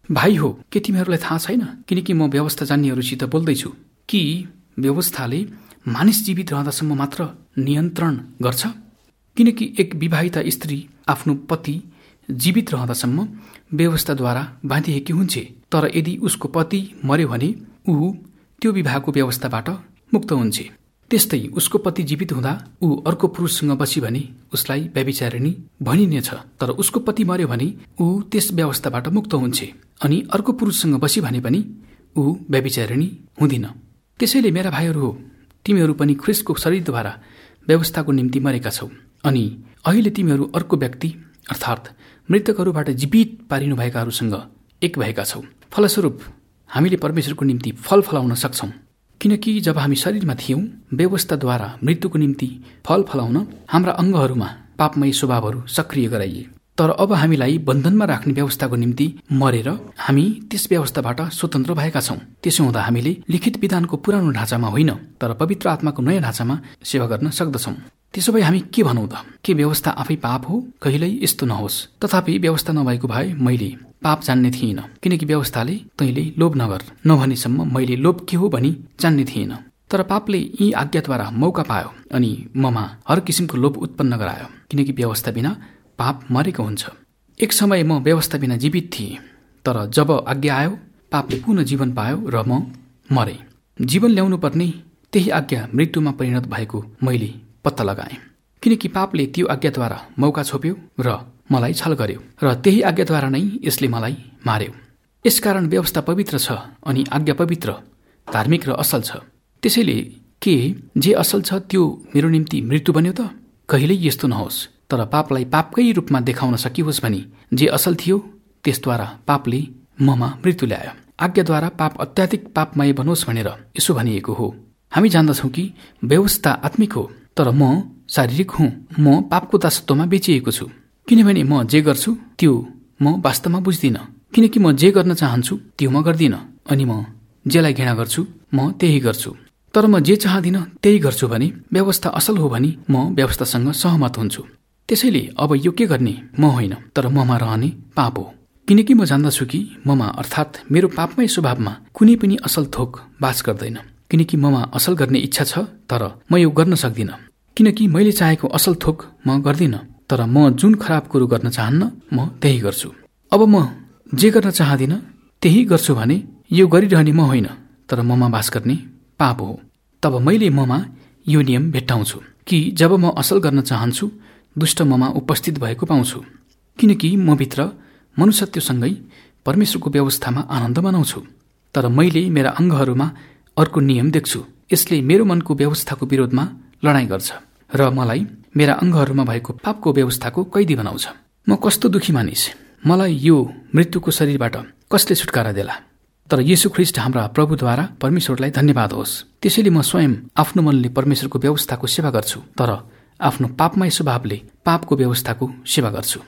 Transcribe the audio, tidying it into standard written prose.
भाइ हो, के तिमीहरूलाई थाहा छैन? किनकि म व्यवस्था जान्नेहरूसित बोल्दैछु कि व्यवस्थाले मानिस जीवित रहँदासम्म मात्र नियन्त्रण गर्छ। किनकि एक विवाहिता स्त्री आफ्नो पति जीवित रहँदासम्म व्यवस्थाद्वारा बाँधिएकी हुन्छे, तर यदि उसको पति मर्यो भने ऊ त्यो विवाहको व्यवस्थाबाट मुक्त हुन्छे। त्यस्तै उसको पति जीवित हुँदा ऊ अर्को पुरुषसँग बसी भने उसलाई व्यभिचारिणी भनिनेछ, तर उसको पति मर्यो भने ऊ त्यस व्यवस्थाबाट मुक्त हुन्छे अनि अर्को पुरुषसँग बसी भने पनि ऊ व्यभिचारिणी हुँदिन। त्यसैले मेरा भाइहरू हो, तिमीहरू पनि ख्रीष्टको शरीरद्वारा व्यवस्थाको निम्ति मरेका छौ अनि अहिले तिमीहरू अर्को व्यक्ति अर्थात् मृतकहरूबाट जीवित पारिनुभएकाहरूसँग एक भएका छौ। फलस्वरूप हामीले परमेश्वरको निम्ति फल फलाउन सक्छौं। किनकि जब हामी शरीरमा थियौं, व्यवस्थाद्वारा मृत्युको निम्ति फल फलाउन हाम्रा अङ्गहरूमा पापमय स्वभावहरू सक्रिय गराइए। तर अब हामीलाई बन्धनमा राख्ने व्यवस्थाको निम्ति मरेर हामी त्यस व्यवस्थाबाट स्वतन्त्र भएका छौं। त्यसो हुँदा हामीले लिखित विधानको पुरानो ढाँचामा होइन, तर पवित्र आत्माको नयाँ ढाँचामा सेवा गर्न सक्दछौं। त्यसो भए हामी के भनौं त? के व्यवस्था आफै पाप हो? कहिल्यै यस्तो नहोस्। तथापि व्यवस्था नभएको भए मैले पाप जान्ने थिएन, किनकि व्यवस्थाले तैँले लोभ नगर नभनेसम्म मैले लोभ के हो भनी जान्ने थिएन। तर पापले यी आज्ञाद्वारा मौका पायो अनि ममा हर किसिमको लोभ उत्पन्न गरायो, किनकि व्यवस्था बिना पाप मरेको हुन्छ। एक समय म व्यवस्था बिना जीवित थिएँ, तर जब आज्ञा आयो पापले पुनः जीवन पायो र म मरे। जीवन ल्याउनु पर्ने त्यही आज्ञा मृत्युमा परिणत भएको मैले पत्ता लगाएँ, किनकि पापले त्यो आज्ञाद्वारा मौका छोप्यो र मलाई छल गर्यो र त्यही आज्ञाद्वारा नै यसले मलाई मार्यो। यसकारण व्यवस्था पवित्र छ अनि आज्ञा पवित्र, धार्मिक र असल छ। त्यसैले के जे असल छ त्यो मेरो निम्ति मृत्यु बन्यो त? कहिल्यै यस्तो नहोस्। तर पापलाई पापकै रूपमा देखाउन सकियोस् भनी जे असल थियो त्यसद्वारा पापले ममा मृत्यु ल्यायो। आज्ञाद्वारा पाप अत्याधिक पापमय बनोस् भनेर यसो भनिएको हो। हामी जान्दछौँ कि व्यवस्था आत्मिक हो, तर म शारीरिक हुँ। म पापको दासत्वमा बेचिएको छु, किनभने म जे गर्छु त्यो म वास्तवमा बुझ्दिन। किनकि म जे गर्न चाहन्छु त्यो म गर्दिन अनि म जेलाई घृणा गर्छु म त्यही गर्छु। तर म जे चाहदिन त्यही गर्छु भने व्यवस्था असल हो भनी म व्यवस्थासँग सहमत हुन्छु। त्यसैले अब यो के गर्ने म होइन, तर ममा रहने पाप हो। किनकि म जान्दछु कि ममा अर्थात् मेरो पापमय स्वभावमा कुनै पनि असल थोक बास गर्दैन। किनकि ममा असल गर्ने इच्छा छ, तर म यो गर्न सक्दिन। किनकि मैले चाहेको असल थोक म गर्दिन, तर म जुन खराब कुरो गर्न चाहन्न म त्यही गर्छु। अब म जे गर्न चाहदिन त्यही गर्छु भने यो गरिरहने म होइन, तर ममा बास गर्ने पाप हो। तब मैले ममा यो नियम भेट्टाउँछु कि जब म असल गर्न चाहन्छु दुष्ट ममा उपस्थित भएको पाउँछु। किनकि म भित्र मनुष्यत्वसँगै परमेश्वरको व्यवस्थामा आनन्द मनाउँछु, तर मैले मेरा अङ्गहरूमा अर्को नियम देख्छु। यसले मेरो मनको व्यवस्थाको विरोधमा लडाईँ गर्छ र मलाई मेरा अङ्गहरूमा भएको पापको व्यवस्थाको कैदी बनाउँछ। म कस्तो दुखी मानिस! मलाई यो मृत्युको शरीरबाट कसले छुटकारा देला? तर येशू ख्रीष्ट हाम्रा प्रभुद्वारा परमेश्वरलाई धन्यवाद होस्। त्यसैले म स्वयं आफ्नो मनले परमेश्वरको व्यवस्थाको सेवा गर्छु, तर आफ्नो पापमय स्वभावले पापको व्यवस्थाको सेवा गर्छु।